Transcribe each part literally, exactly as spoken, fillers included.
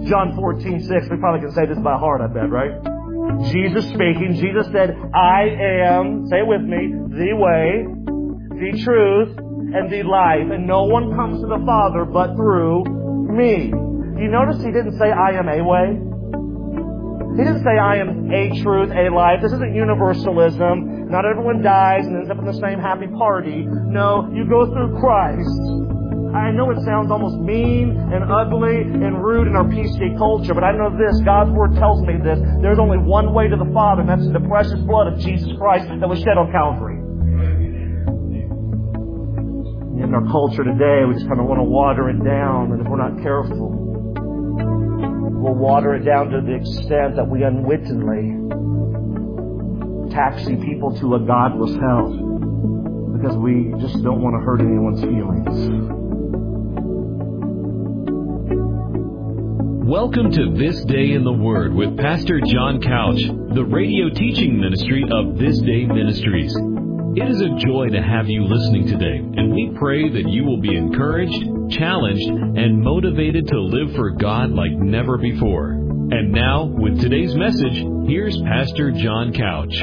John fourteen six, we probably can say this by heart, I bet, right? Jesus speaking, Jesus said, I am, say it with me, the way, the truth, and the life, and no one comes to the Father but through me. Do you notice He didn't say, I am a way? He didn't say, I am a truth, a life. This isn't universalism. Not everyone dies and ends up in the same happy party. No, you go through Christ. I know it sounds almost mean and ugly and rude in our P C culture, but I know this. God's Word tells me this. There's only one way to the Father, and that's in the precious blood of Jesus Christ that was shed on Calvary. In our culture today, we just kind of want to water it down, and if we're not careful, we'll water it down to the extent that we unwittingly taxi people to a godless hell because we just don't want to hurt anyone's feelings. Welcome to This Day in the Word with Pastor John Couch, the radio teaching ministry of This Day Ministries. It is a joy to have you listening today, and we pray that you will be encouraged, challenged, and motivated to live for God like never before. And now, with today's message, here's Pastor John Couch.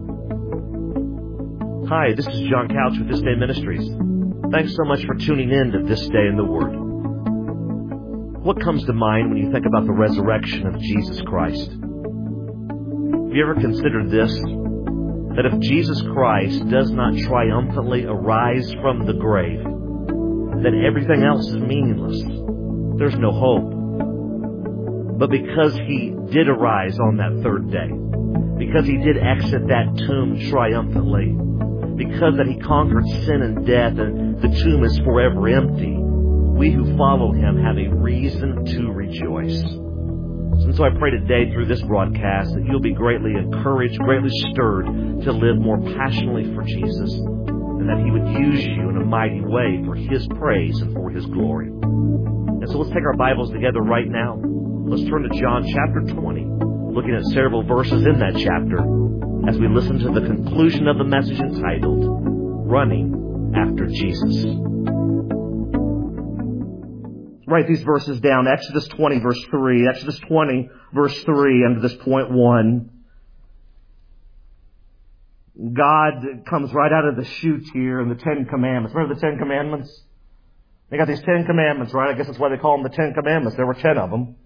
Hi, this is John Couch with This Day Ministries. Thanks so much for tuning in to This Day in the Word. What comes to mind when you think about the resurrection of Jesus Christ? Have you ever considered this? That if Jesus Christ does not triumphantly arise from the grave, then everything else is meaningless. There's no hope. But because He did arise on that third day, because He did exit that tomb triumphantly, because that He conquered sin and death and the tomb is forever empty, we who follow Him have a reason to rejoice. And so I pray today through this broadcast that you'll be greatly encouraged, greatly stirred to live more passionately for Jesus, and that He would use you in a mighty way for His praise and for His glory. And so let's take our Bibles together right now. Let's turn to John chapter twenty, looking at several verses in that chapter as we listen to the conclusion of the message entitled, Running After Jesus. Write these verses down. Exodus twenty, verse three. Exodus twenty, verse three, under this point one. God comes right out of the chute here in the Ten Commandments. Remember the Ten Commandments? They got these Ten Commandments, right? I guess that's why they call them the Ten Commandments. There were ten of them.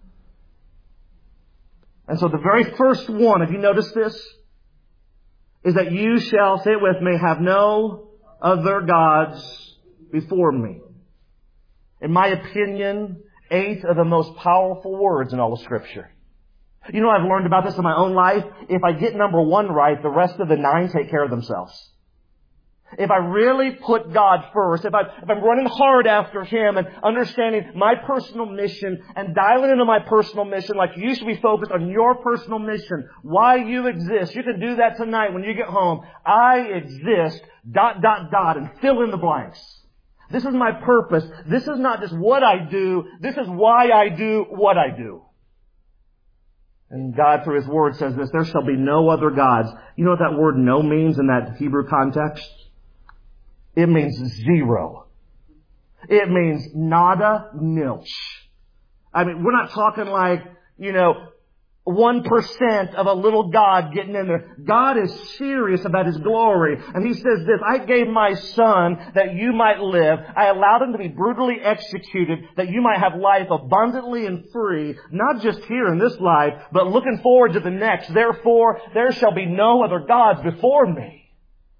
And so the very first one, have you noticed this? Is that you shall, say it with me, have no other gods before me. In my opinion, eight of the most powerful words in all of Scripture. You know, I've learned about this in my own life. If I get number one right, the rest of the nine take care of themselves. If I really put God first, if, I, if I'm running hard after Him and understanding my personal mission and dialing into my personal mission, like you should be focused on your personal mission, why you exist. You can do that tonight when you get home. I exist, dot, dot, dot, and fill in the blanks. This is my purpose. This is not just what I do. This is why I do what I do. And God, through His Word, says this, there shall be no other gods. You know what that word no means in that Hebrew context? It means zero. It means nada, nilch. I mean, we're not talking like, you know, one percent of a little God getting in there. God is serious about His glory. And He says this, I gave my Son that you might live. I allowed Him to be brutally executed that you might have life abundantly and free, not just here in this life, but looking forward to the next. Therefore, there shall be no other gods before me.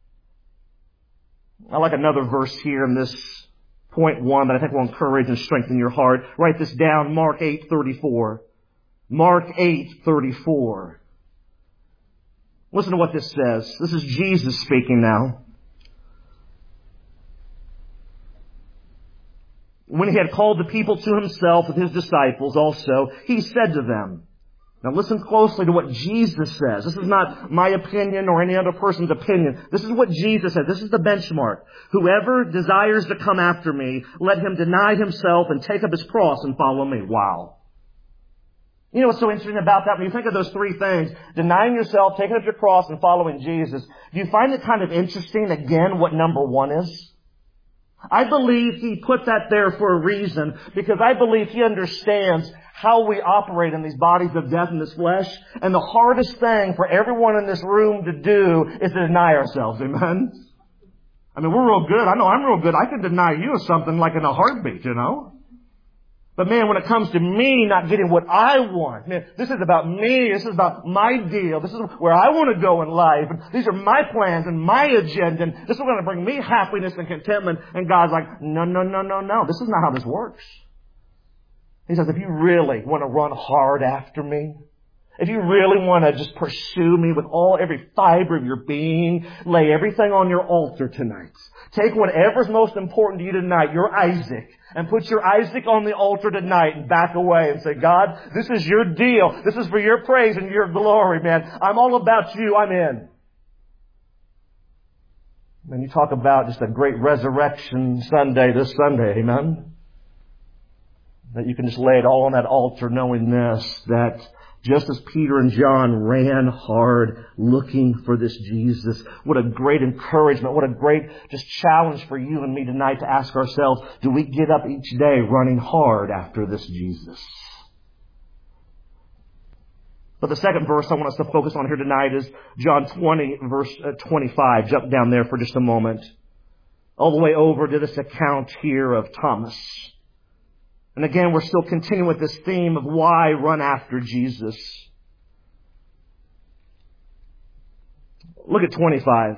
I like another verse here in this point one that I think will encourage and strengthen your heart. Write this down, Mark eight thirty-four. Mark eight thirty-four. Listen to what this says. This is Jesus speaking now. When He had called the people to Himself with His disciples also, He said to them, now listen closely to what Jesus says. This is not my opinion or any other person's opinion. This is what Jesus said. This is the benchmark. Whoever desires to come after me, let him deny himself and take up his cross and follow me. Wow. You know what's so interesting about that? When you think of those three things, denying yourself, taking up your cross, and following Jesus, do you find it kind of interesting, again, what number one is? I believe He put that there for a reason, because I believe He understands how we operate in these bodies of death in this flesh. And the hardest thing for everyone in this room to do is to deny ourselves. Amen? I mean, we're real good. I know I'm real good. I can deny you of something like in a heartbeat, you know? But man, when it comes to me not getting what I want, man, this is about me. This is about my deal. This is where I want to go in life. And these are my plans and my agenda. And this is going to bring me happiness and contentment. And God's like, no, no, no, no, no. This is not how this works. He says, if you really want to run hard after me, if you really want to just pursue me with all, every fiber of your being, lay everything on your altar tonight. Take whatever's most important to you tonight, your Isaac, and put your Isaac on the altar tonight and back away and say, God, this is your deal. This is for your praise and your glory, man. I'm all about you. I'm in. And you talk about just a great resurrection Sunday this Sunday, amen? That you can just lay it all on that altar knowing this, that just as Peter and John ran hard looking for this Jesus, what a great encouragement, what a great just challenge for you and me tonight to ask ourselves, do we get up each day running hard after this Jesus? But the second verse I want us to focus on here tonight is John twenty, verse twenty-five. Jump down there for just a moment. All the way over to this account here of Thomas. And again, we're still continuing with this theme of why run after Jesus. Look at twenty-five.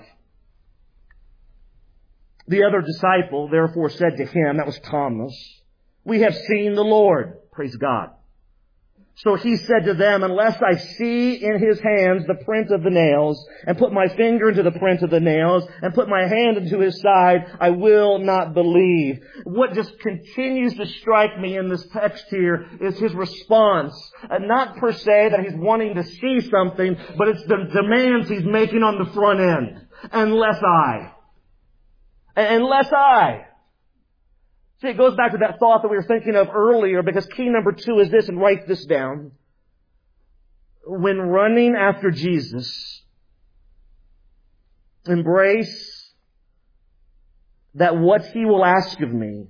The other disciple therefore said to him, that was Thomas, we have seen the Lord. Praise God. So he said to them, unless I see in his hands the print of the nails, and put my finger into the print of the nails, and put my hand into his side, I will not believe. What just continues to strike me in this text here is his response. And not per se that he's wanting to see something, but it's the demands he's making on the front end. Unless I. Unless I. See, it goes back to that thought that we were thinking of earlier, because key number two is this, and write this down. When running after Jesus, embrace that what He will ask of me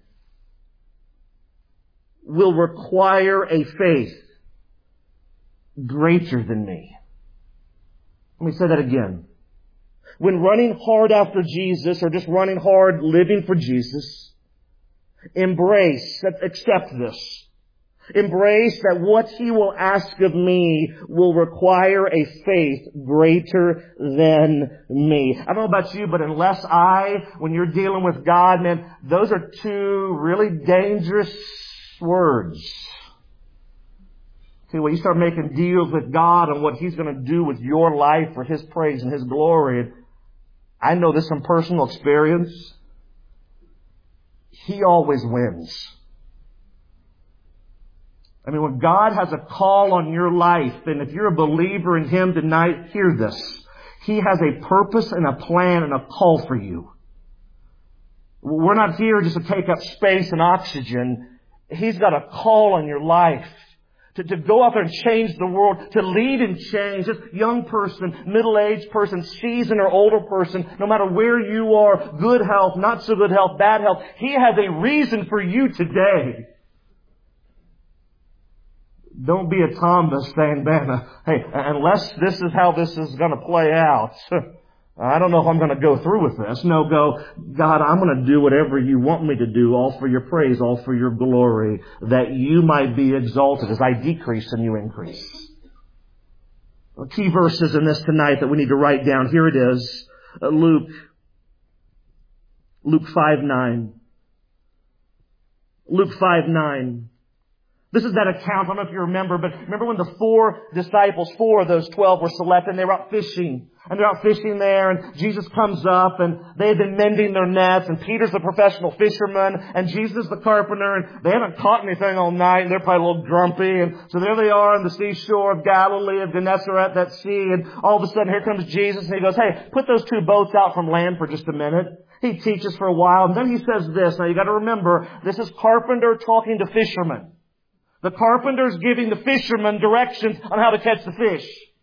will require a faith greater than me. Let me say that again. When running hard after Jesus, or just running hard living for Jesus, embrace, accept this. Embrace that what He will ask of me will require a faith greater than me. I don't know about you, but unless I, when you're dealing with God, man, those are two really dangerous words. See, when you start making deals with God on what He's going to do with your life for His praise and His glory, I know this from personal experience. He always wins. I mean, when God has a call on your life, and if you're a believer in Him tonight, hear this. He has a purpose and a plan and a call for you. We're not here just to take up space and oxygen. He's got a call on your life. To, to go out there and change the world, to lead and change. This young person, middle-aged person, seasoned or older person, no matter where you are, good health, not so good health, bad health, He has a reason for you today. Don't be a Thomas saying, man, uh, hey, unless this is how this is going to play out, I don't know if I'm going to go through with this. No, go, God, I'm going to do whatever You want me to do, all for Your praise, all for Your glory, that You might be exalted as I decrease and You increase. Well, key verses in this tonight that we need to write down. Here it is. Uh, Luke. Luke five nine. Luke five nine. This is that account, I don't know if you remember, but remember when the four disciples, four of those twelve were selected, and they were out fishing. And they're out fishing there, and Jesus comes up, and they had been mending their nets, and Peter's the professional fisherman, and Jesus the carpenter, and they haven't caught anything all night, and they're probably a little grumpy, and so there they are on the seashore of Galilee, of Gennesaret, that sea, and all of a sudden here comes Jesus, and He goes, hey, put those two boats out from land for just a minute. He teaches for a while, and then He says this. Now you got to remember, this is carpenter talking to fishermen. The carpenter's giving the fishermen directions on how to catch the fish.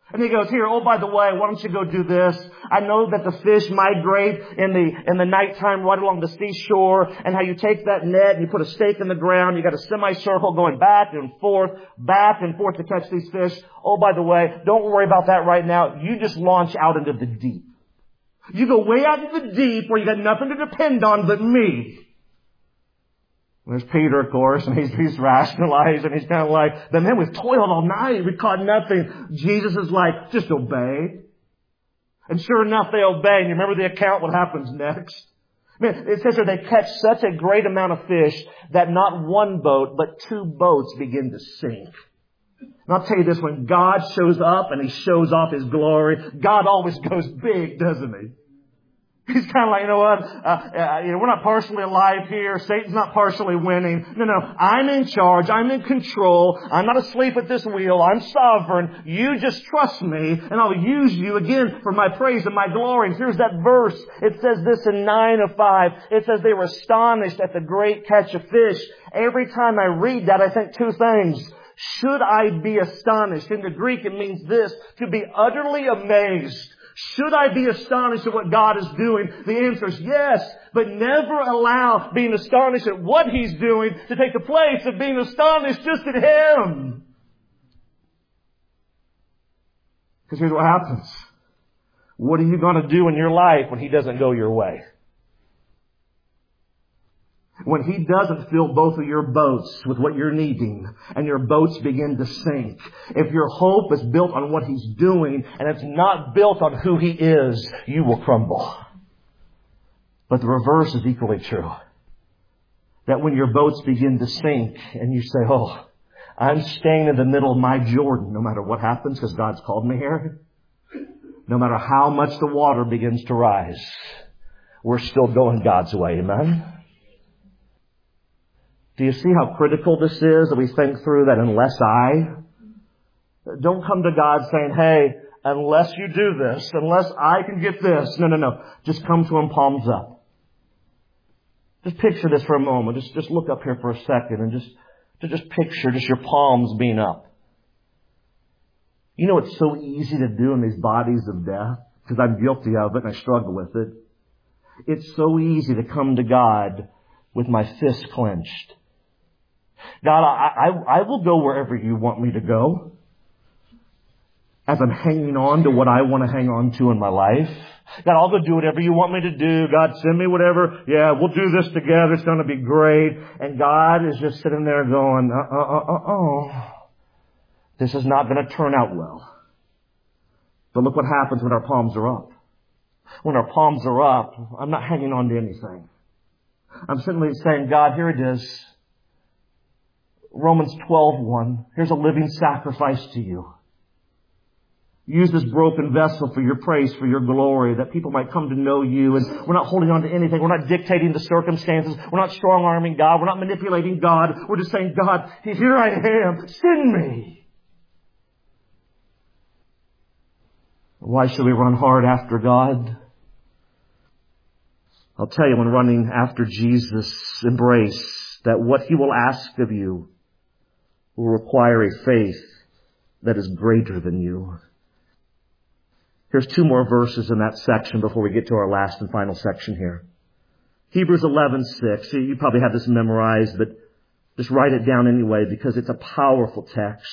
And he goes, here, oh, by the way, why don't you go do this? I know that the fish migrate in the, in the nighttime right along the seashore, and how you take that net and you put a stake in the ground, you got a semicircle going back and forth, back and forth to catch these fish. Oh, by the way, don't worry about that right now. You just launch out into the deep. You go way out into the deep where you got nothing to depend on but me. There's Peter, of course, and he's, he's rationalizing. He's kind of like, but man, we've toiled all night. We caught nothing. Jesus is like, just obey. And sure enough, they obey. And you remember the account, what happens next? Man, it says here they catch such a great amount of fish that not one boat, but two boats begin to sink. And I'll tell you this, when God shows up and He shows off His glory, God always goes big, doesn't He? He's kind of like, you know what, uh, uh, you know, we're not partially alive here. Satan's not partially winning. No, no, I'm in charge. I'm in control. I'm not asleep at this wheel. I'm sovereign. You just trust me, and I'll use you again for my praise and my glory. And here's that verse. It says this in nine of five. It says they were astonished at the great catch of fish. Every time I read that, I think two things. Should I be astonished? In the Greek, it means this, to be utterly amazed. Should I be astonished at what God is doing? The answer is yes, but never allow being astonished at what He's doing to take the place of being astonished just at Him. Because here's what happens. What are you going to do in your life when He doesn't go your way? When He doesn't fill both of your boats with what you're needing and your boats begin to sink. If your hope is built on what He's doing and it's not built on who He is, you will crumble. But the reverse is equally true. That when your boats begin to sink and you say, oh, I'm staying in the middle of my Jordan no matter what happens because God's called me here. No matter how much the water begins to rise, we're still going God's way. Amen? Do you see how critical this is that we think through that unless I? Don't come to God saying, hey, unless you do this, unless I can get this. No, no, no. Just come to Him palms up. Just picture this for a moment. Just, just look up here for a second and just, to just picture just your palms being up. You know it's so easy to do in these bodies of death because I'm guilty of it and I struggle with it. It's so easy to come to God with my fists clenched. God, I, I, I will go wherever you want me to go. As I'm hanging on to what I want to hang on to in my life. God, I'll go do whatever you want me to do. God, send me whatever. Yeah, we'll do this together. It's going to be great. And God is just sitting there going, uh, uh, uh, uh, oh. This is not going to turn out well. But look what happens when our palms are up. When our palms are up, I'm not hanging on to anything. I'm simply saying, God, here it is. Romans twelve one. Here's a living sacrifice to you. Use this broken vessel for your praise, for your glory, that people might come to know you. And we're not holding on to anything. We're not dictating the circumstances. We're not strong-arming God. We're not manipulating God. We're just saying, God, here I am. Send me. Why should we run hard after God? I'll tell you, when running after Jesus, embrace that what He will ask of you will require a faith that is greater than you. Here's two more verses in that section before we get to our last and final section here. Hebrews eleven six. You probably have this memorized, but just write it down anyway because it's a powerful text.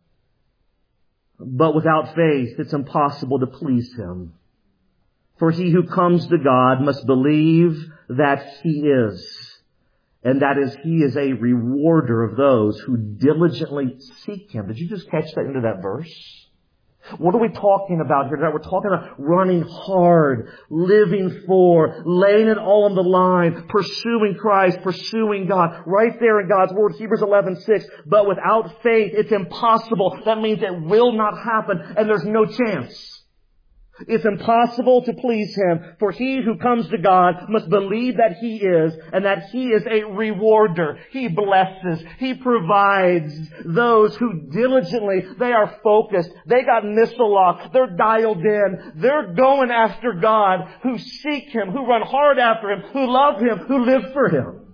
But without faith, it's impossible to please Him. For he who comes to God must believe that He is, and that is, He is a rewarder of those who diligently seek Him. Did you just catch that into that verse? What are we talking about here? We're talking about running hard, living for, laying it all on the line, pursuing Christ, pursuing God. Right there in God's Word, Hebrews eleven six. But without faith, it's impossible. That means it will not happen, and there's no chance. It's impossible to please Him, for he who comes to God must believe that He is, and that He is a rewarder. He blesses. He provides those who diligently, they are focused. They got missile lock. They're dialed in. They're going after God, who seek Him, who run hard after Him, who love Him, who live for Him.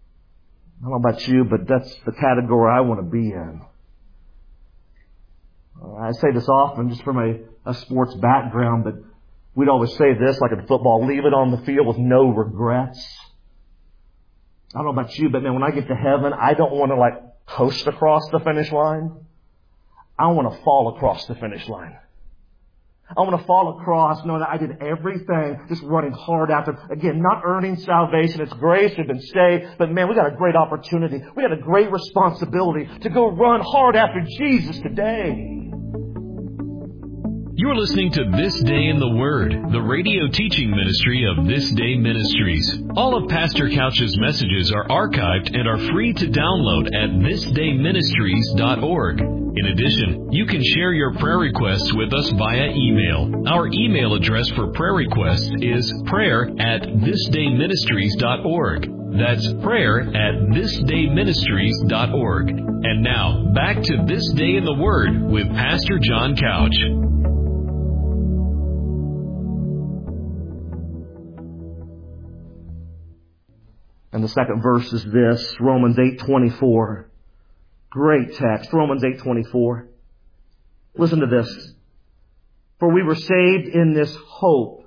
I don't know about you, but that's the category I want to be in. I say this often just from a, a sports background, but we'd always say this, like in football, leave it on the field with no regrets. I don't know about you, but man, when I get to heaven, I don't want to like coast across the finish line. I want to fall across the finish line. I want to fall across knowing that I did everything, just running hard after. Again, not earning salvation. It's grace. We've been saved. But man, we got a great opportunity. We got a great responsibility to go run hard after Jesus today. You're listening to This Day in the Word, the radio teaching ministry of This Day Ministries. All of Pastor Couch's messages are archived and are free to download at this day ministries dot org. In addition, you can share your prayer requests with us via email. Our email address for prayer requests is prayer at this day ministries dot org. That's prayer at this day ministries dot org. And now, back to This Day in the Word with Pastor John Couch. And the second verse is this, Romans eight twenty-four. Great text, Romans eight twenty-four. Listen to this. For we were saved in this hope.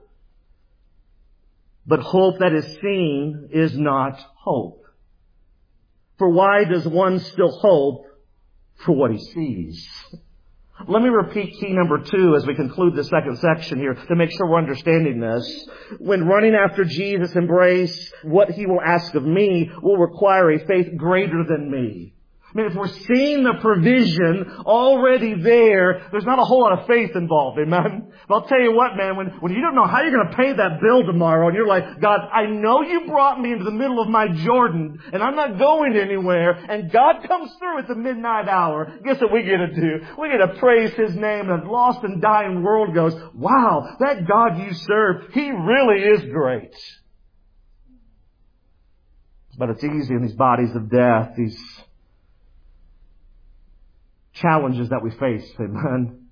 But hope that is seen is not hope. For why does one still hope for what he sees? Let me repeat key number two as we conclude the second section here to make sure we're understanding this. When running after Jesus, embrace what He will ask of me will require a faith greater than me. I mean, if we're seeing the provision already there, there's not a whole lot of faith involved, amen? But I'll tell you what, man, when, when you don't know how you're going to pay that bill tomorrow, and you're like, God, I know you brought me into the middle of my Jordan, and I'm not going anywhere, and God comes through at the midnight hour, guess what we get to do? We get to praise His name, and the lost and dying world goes, wow, that God you serve, He really is great. But it's easy in these bodies of death, these challenges that we face, amen.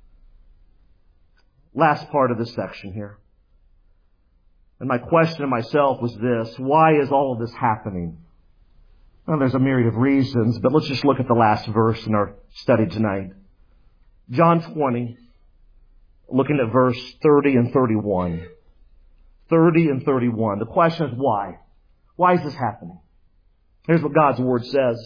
Last part of this section here. And my question to myself was this, why is all of this happening? Well, there's a myriad of reasons, but let's just look at the last verse in our study tonight. John twenty, looking at verse thirty and thirty-one. thirty and thirty-one. The question is why? Why is this happening? Here's what God's Word says.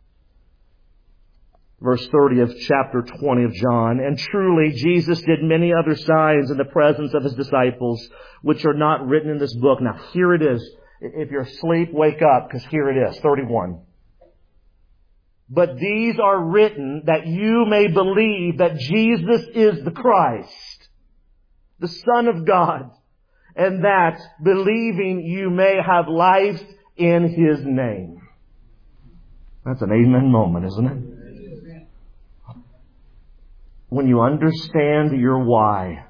Verse thirty of chapter twenty of John. And truly Jesus did many other signs in the presence of His disciples, which are not written in this book. Now here it is. If you're asleep, wake up, because here it is, thirty-one. But these are written that you may believe that Jesus is the Christ, the Son of God, and that believing you may have life in His name. That's an amen moment, isn't it? When you understand your why.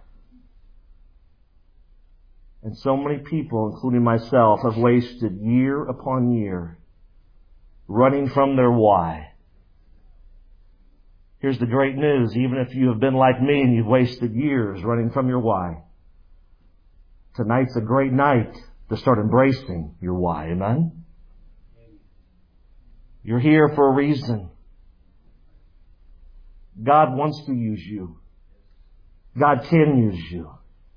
And so many people, including myself, have wasted year upon year running from their why. Here's the great news. Even if you have been like me and you've wasted years running from your why, tonight's a great night to start embracing your why. Amen? You're here for a reason. God wants to use you. God can use you.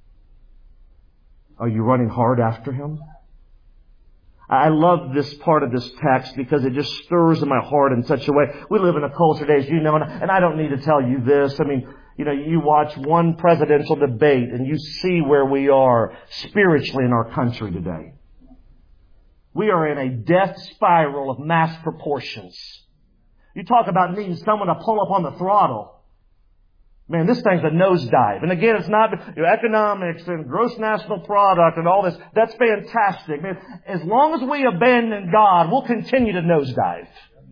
Are you running hard after Him? I love this part of this text because it just stirs in my heart in such a way. We live in a culture today, as you know, and I don't need to tell you this. I mean, you know, you watch one presidential debate and you see where we are spiritually in our country today. We are in a death spiral of mass proportions. You talk about needing someone to pull up on the throttle. Man, this thing's a nosedive. And again, it's not you know, economics and gross national product and all this. That's fantastic. Man, as long as we abandon God, we'll continue to nosedive.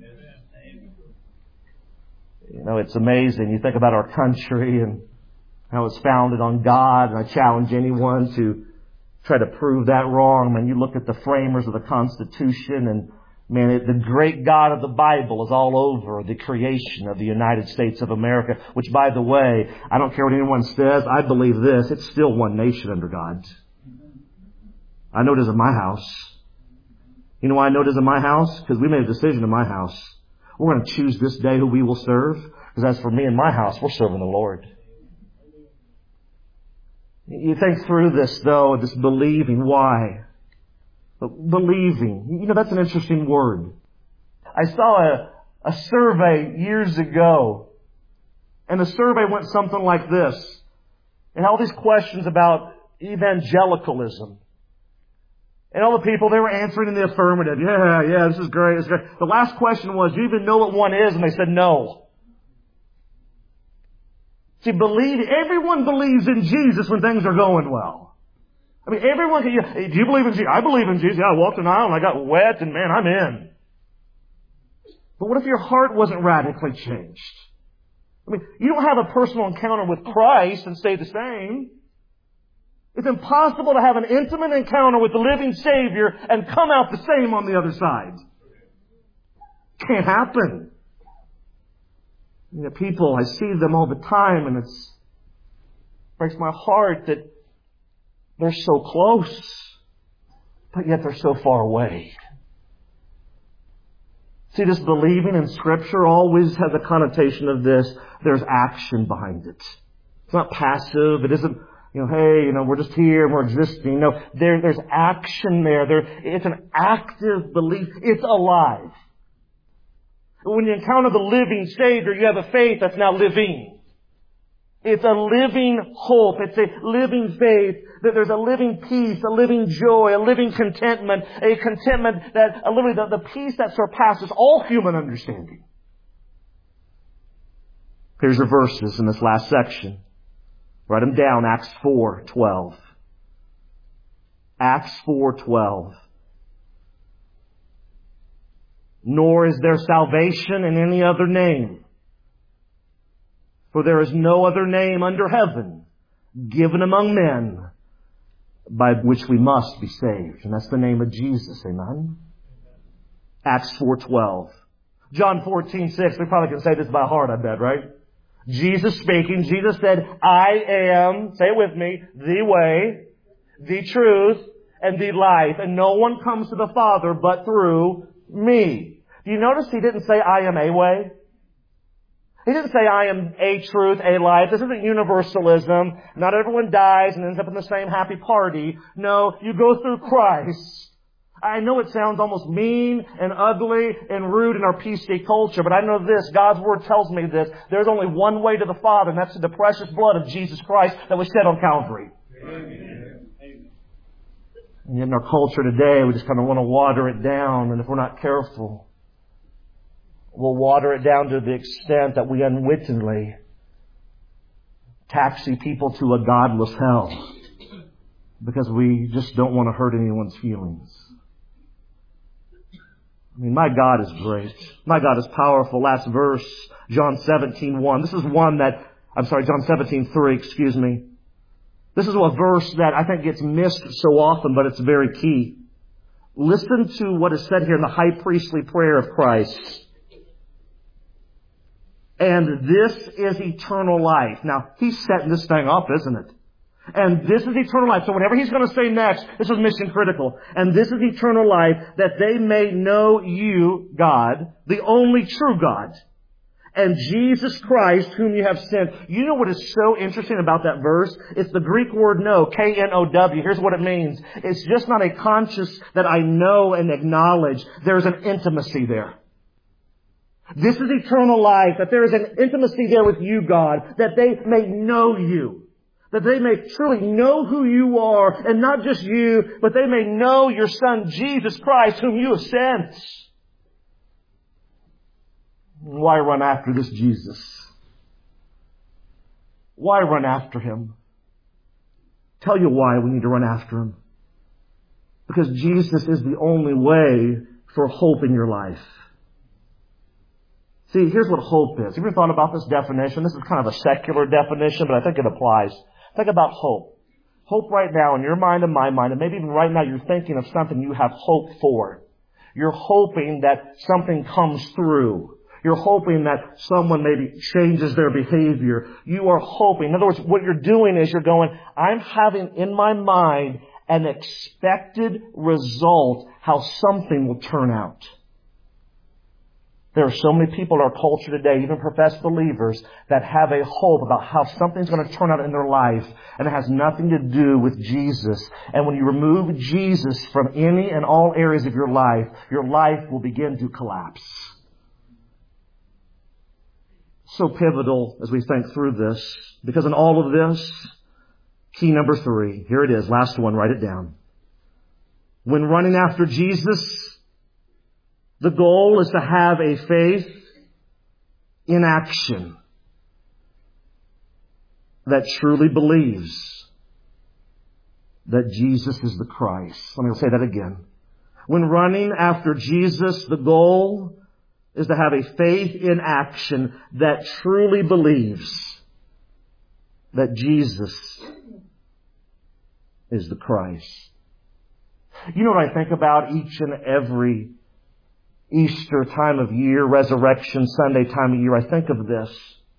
You know, it's amazing. You think about our country and how it's founded on God. And I challenge anyone to try to prove that wrong. When you look at the framers of the Constitution and man, it, the great God of the Bible is all over the creation of the United States of America, which, by the way, I don't care what anyone says, I believe this, it's still one nation under God. I know it is in my house. You know why I know it is in my house? Because we made a decision in my house. We're going to choose this day who we will serve. Because as for me and my house, we're serving the Lord. You think through this, though, this believing. Why? Believing. You know, that's an interesting word. I saw a, a survey years ago, and the survey went something like this. And all these questions about evangelicalism. And all the people, they were answering in the affirmative. Yeah, yeah, this is great. This is great. The last question was, do you even know what one is? And they said no. See, believe, everyone believes in Jesus when things are going well. I mean, everyone can, do you believe in Jesus? I believe in Jesus. Yeah, I walked an aisle and I got wet and man, I'm in. But what if your heart wasn't radically changed? I mean, you don't have a personal encounter with Christ and stay the same. It's impossible to have an intimate encounter with the living Savior and come out the same on the other side. Can't happen. You know, people, I see them all the time, and it's, it breaks my heart that they're so close, but yet they're so far away. See, this believing in Scripture always has a connotation of this. There's action behind it. It's not passive. It isn't, you know, hey, you know, we're just here and we're existing. No, there, there's action there. There, it's an active belief. It's alive. When you encounter the living Savior, you have a faith that's now living. It's a living hope. It's a living faith. That there's a living peace, a living joy, a living contentment, a contentment that, a literally the, the peace that surpasses all human understanding. Here's your verses in this last section. Write them down, Acts four twelve. Acts four twelve. Nor is there salvation in any other name. For there is no other name under heaven given among men by which we must be saved. And that's the name of Jesus. Amen? Acts four twelve. John fourteen six. We probably can say this by heart, I bet, right? Jesus speaking. Jesus said, I am, say it with me, the way, the truth, and the life. And no one comes to the Father but through me. Do you notice he didn't say, I am a way? He didn't say, I am a truth, a life. This isn't universalism. Not everyone dies and ends up in the same happy party. No, you go through Christ. I know it sounds almost mean and ugly and rude in our P C culture, but I know this. God's Word tells me this. There's only one way to the Father, and that's through the precious blood of Jesus Christ that was shed on Calvary. Amen. And yet in our culture today, we just kind of want to water it down, and if we're not careful, we'll water it down to the extent that we unwittingly taxi people to a godless hell because we just don't want to hurt anyone's feelings. I mean, my God is great. My God is powerful. Last verse, John seventeen one. This is one that, I'm sorry, John seventeen three, excuse me. This is a verse that I think gets missed so often, but it's very key. Listen to what is said here in the high priestly prayer of Christ. And this is eternal life. Now, he's setting this thing up, isn't it? And this is eternal life. So whatever he's going to say next, this is mission critical. And this is eternal life, that they may know you, God, the only true God, and Jesus Christ, whom you have sent. You know what is so interesting about that verse? It's the Greek word know, K N O W. Here's what it means. It's just not a conscious that I know and acknowledge. There's an intimacy there. This is eternal life, that there is an intimacy there with you, God, that they may know you. That they may truly know who you are, and not just you, but they may know your Son, Jesus Christ, whom you have sent. Why run after this Jesus? Why run after Him? Tell you why we need to run after Him. Because Jesus is the only way for hope in your life. See, here's what hope is. Have you ever thought about this definition? This is kind of a secular definition, but I think it applies. Think about hope. Hope right now in your mind and my mind, and maybe even right now you're thinking of something you have hope for. You're hoping that something comes through. You're hoping that someone maybe changes their behavior. You are hoping. In other words, what you're doing is you're going, I'm having in my mind an expected result, how something will turn out. There are so many people in our culture today, even professed believers, that have a hope about how something's going to turn out in their life, and it has nothing to do with Jesus. And when you remove Jesus from any and all areas of your life, your life will begin to collapse. So pivotal as we think through this, because in all of this, key number three, here it is, last one, write it down. When running after Jesus, the goal is to have a faith in action that truly believes that Jesus is the Christ. Let me say that again. When running after Jesus, the goal is to have a faith in action that truly believes that Jesus is the Christ. You know what I think about each and every Easter time of year, Resurrection Sunday time of year? I think of this.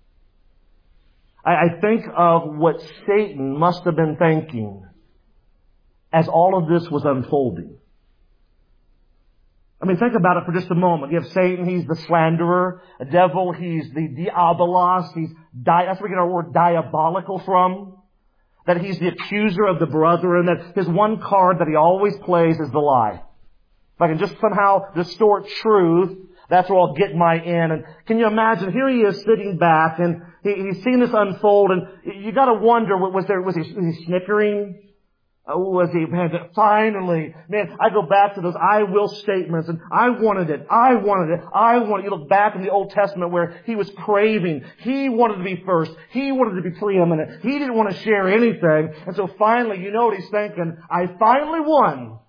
I, I think of what Satan must have been thinking as all of this was unfolding. I mean, think about it for just a moment. You have Satan, he's the slanderer. The devil, he's the diabolos. He's di- that's where we get our word diabolical from. That he's the accuser of the brethren. That his one card that he always plays is the lie. If I can just somehow distort truth, that's where I'll get my in. And can you imagine? Here he is sitting back, and he, he's seen this unfold, and you got to wonder, was there was he, was he snickering? Was he, man, finally, man, I go back to those I will statements, and I wanted it, I wanted it, I wanted it. You look back in the Old Testament where he was craving. He wanted to be first. He wanted to be preeminent. He didn't want to share anything. And so finally, you know what he's thinking? I finally won.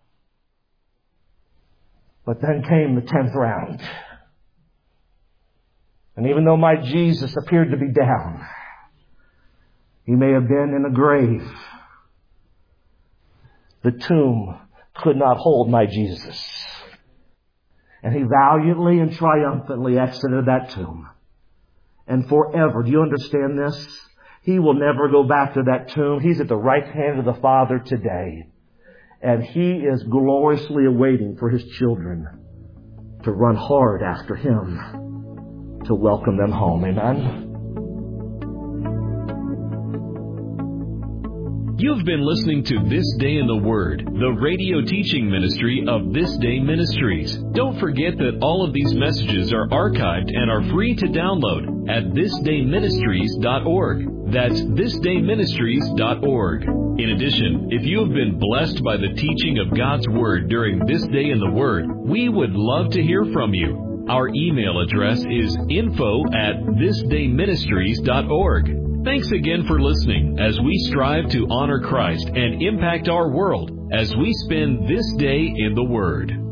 But then came the tenth round. And even though my Jesus appeared to be down, he may have been in a grave. The tomb could not hold my Jesus. And he valiantly and triumphantly exited that tomb. And forever, do you understand this? He will never go back to that tomb. He's at the right hand of the Father today. And he is gloriously awaiting for his children to run hard after him, to welcome them home. Amen? You've been listening to This Day in the Word, the radio teaching ministry of This Day Ministries. Don't forget that all of these messages are archived and are free to download at this day ministries dot org. That's this day ministries dot org. In addition, if you have been blessed by the teaching of God's Word during This Day in the Word, we would love to hear from you. Our email address is info at this day ministries dot org. Thanks again for listening as we strive to honor Christ and impact our world as we spend this day in the Word.